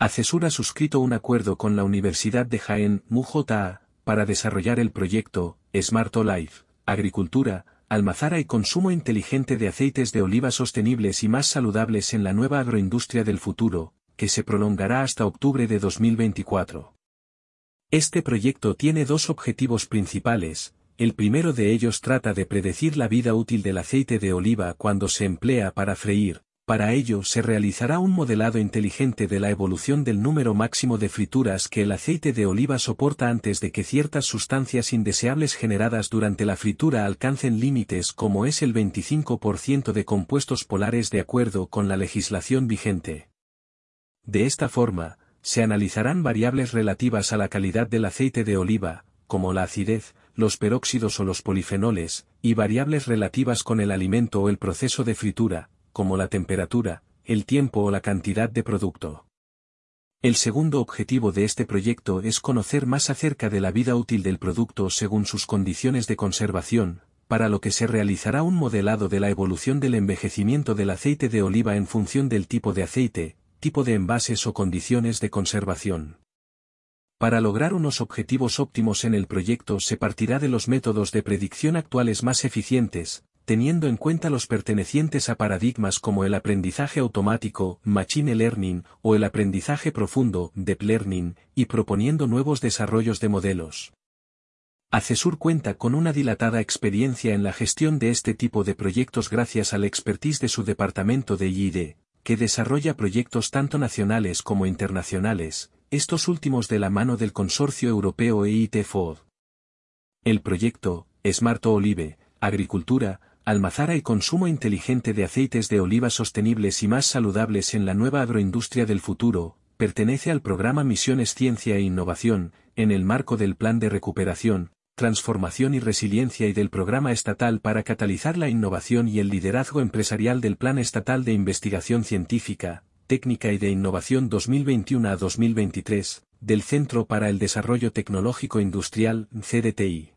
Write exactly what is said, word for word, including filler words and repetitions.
Acesur ha suscrito un acuerdo con la Universidad de Jaén, M U J A, para desarrollar el proyecto Smart Olive, Agricultura, Almazara y Consumo Inteligente de Aceites de Oliva Sostenibles y Más Saludables en la Nueva Agroindustria del Futuro, que se prolongará hasta octubre de dos mil veinticuatro. Este proyecto tiene dos objetivos principales. El primero de ellos trata de predecir la vida útil del aceite de oliva cuando se emplea para freír. Para ello se realizará un modelado inteligente de la evolución del número máximo de frituras que el aceite de oliva soporta antes de que ciertas sustancias indeseables generadas durante la fritura alcancen límites como es el veinticinco por ciento de compuestos polares de acuerdo con la legislación vigente. De esta forma, se analizarán variables relativas a la calidad del aceite de oliva, como la acidez, los peróxidos o los polifenoles, y variables relativas con el alimento o el proceso de fritura, como la temperatura, el tiempo o la cantidad de producto. El segundo objetivo de este proyecto es conocer más acerca de la vida útil del producto según sus condiciones de conservación, para lo que se realizará un modelado de la evolución del envejecimiento del aceite de oliva en función del tipo de aceite, tipo de envases o condiciones de conservación. Para lograr unos objetivos óptimos en el proyecto se partirá de los métodos de predicción actuales más eficientes, teniendo en cuenta los pertenecientes a paradigmas como el aprendizaje automático, Machine Learning, o el aprendizaje profundo, Deep Learning, y proponiendo nuevos desarrollos de modelos. Acesur cuenta con una dilatada experiencia en la gestión de este tipo de proyectos gracias al expertise de su departamento de I D, que desarrolla proyectos tanto nacionales como internacionales, estos últimos de la mano del consorcio europeo E I T F O D. El proyecto, Smart Olive, Agricultura, Almazara y Consumo Inteligente de Aceites de Oliva Sostenibles y Más Saludables en la Nueva Agroindustria del Futuro, pertenece al programa Misiones Ciencia e Innovación, en el marco del Plan de Recuperación, Transformación y Resiliencia y del Programa Estatal para catalizar la innovación y el liderazgo empresarial del Plan Estatal de Investigación Científica, Técnica y de Innovación dos mil veintiuno a dos mil veintitrés, del Centro para el Desarrollo Tecnológico Industrial, C D T I.